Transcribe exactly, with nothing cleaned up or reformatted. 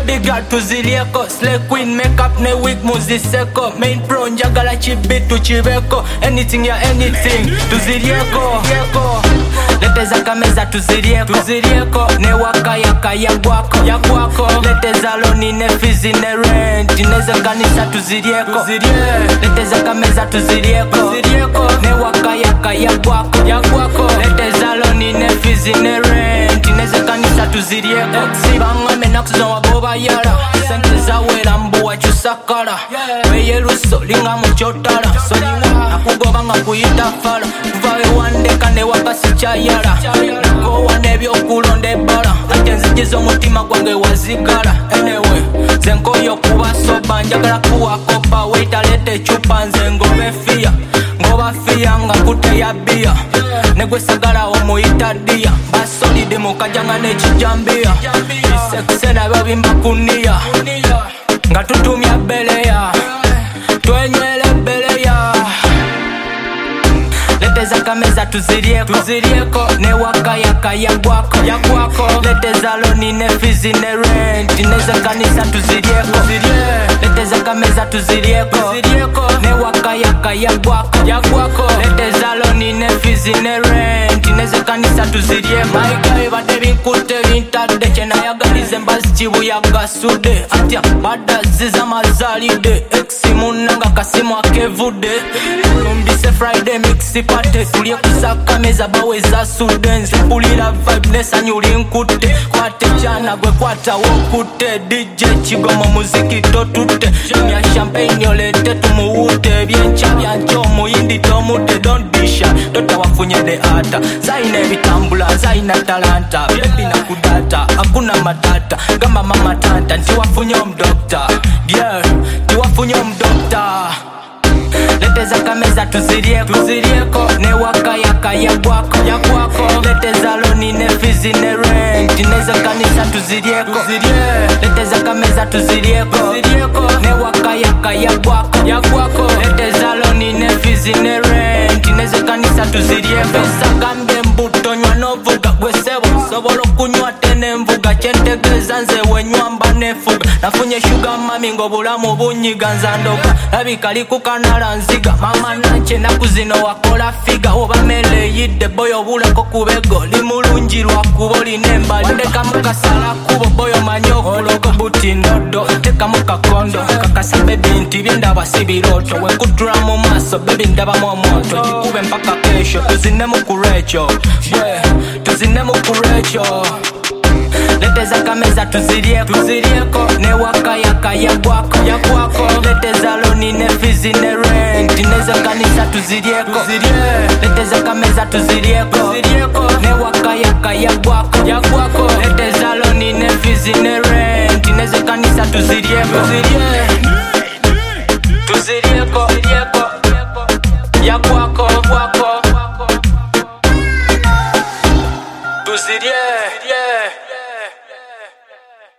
baby girl tuzilieko. Slay queen makeup ne wig muziseko. Main pro njagala chibitu chibeko. Anything ya anything tuzilieko. Leteza kameza tuzilieko. Tuzilieko ne waka yaka ya gwako. Ya gwako leteza loni ne fizi ne rent. Ineze kanisa tuzilieko. Leteza kameza tuzilieko. Tuzilieko ne waka yaka ya gwako. Ya gwako leteza loni ne fizi ne rent. Ineze kanisa tuzilieko. Sibanga menakuzo waboba yara. Sente zawela mbuwa chusakara. Weye luso linga mchotara. Soniwa nakugoba nga kuyita fala. Kuvawe wande kane wakasi chayara. Kowa nebyo kulonde bala. Ate nzijizo mutima gwange wazigala. Anyway zenko yo kuwa soba. Njagala kuwa kopa. Waita lete chupa nze ngobe fia. Ngoba fia nga kute ya bia. Negwe sagala omuyita dia. Basolide mukajanga nechijambia. Isekusena babimba kunia. Nga tutumia beleya. Twenywele beleya. Leteza kameza tuzilieko. Tuzilieko ne waka yaka ya gwako. Ya gwako leteza loni ne fizi ne rent. Ineze kanisa tuzilieko. Leteza kameza tuzilieko. Tuzilieko ne waka yaka ya gwako. Ya gwako leteza loni ne fizi ne rent. Ineze kanisa tuzilieko. Maika ibade binkute bintade. Chena yagalize mbazi chibu ya gasude. Atya bada ziza mazalide. Exi munanga kasimu akevude. Lumbise Friday mixi pate. Kulie kusaka meza bawe za sudenzi. Pulila vibe nesa nyuli nkute. Kwate chana gwe kwata wokute. D J chigomo muziki totute. Jumia champagne olete tumuute. Biencha biancho muyindi tomute. Don't be shy, tota wafunye de ata. Zaine vitambula, zaina talanta. Baby na kudata, hakuna matata. Gamba mama tanta, nti wafunye mdokta. Yeah, nti wafunye mdokta. Leteza kameza tuzilieko. Tuzilieko ne waka yaka ya gwako. Ya gwako leteza loni ne fizi ne rent. Ineze kanisa tuzilieko. Leteza kameza tuzilieko. Tuzilieko ne waka yaka ya gwako. Ya gwako leteza loni ne fizi ne rent. Ineze kanisa tuzilieko. Pesa gambe mbuto nywa novuga. Gwesebo sobolo kunywa tene mvuga. Chentegeza nze wenywamba nefuga. Nafunye sugar mami ngobulamu bunyiga nzandoka. Labikali kukanala nziga. Mama nanche nakuzino wakola figa. Oba mele yide boyo buleko kubego. Limulungi lwakubo linemba. Ndeka mukasala kubo boyo manyoko. Oloko buti nodo teka mukakondo. Kakasa baby nti byendaba sibiroto. Wekutula mu maso baby ndaba momoto. Jikube mpaka kesho tuzine mukurecho. Yeah, tuzine mukurecho. Leteza kameza tuzilieko. Tuzilieko ne waka yaka ya gwako. Ya gwako leteza loni ne fizi ne rent. Ineze kanisa tuzilieko. Leteza kameza tuzilieko. Tuzilieko ne waka yaka ya gwako. Ya gwako leteza loni ne fizi ne rent. Ineze kanisa tuzilieko. Tuzilieko ya gwako.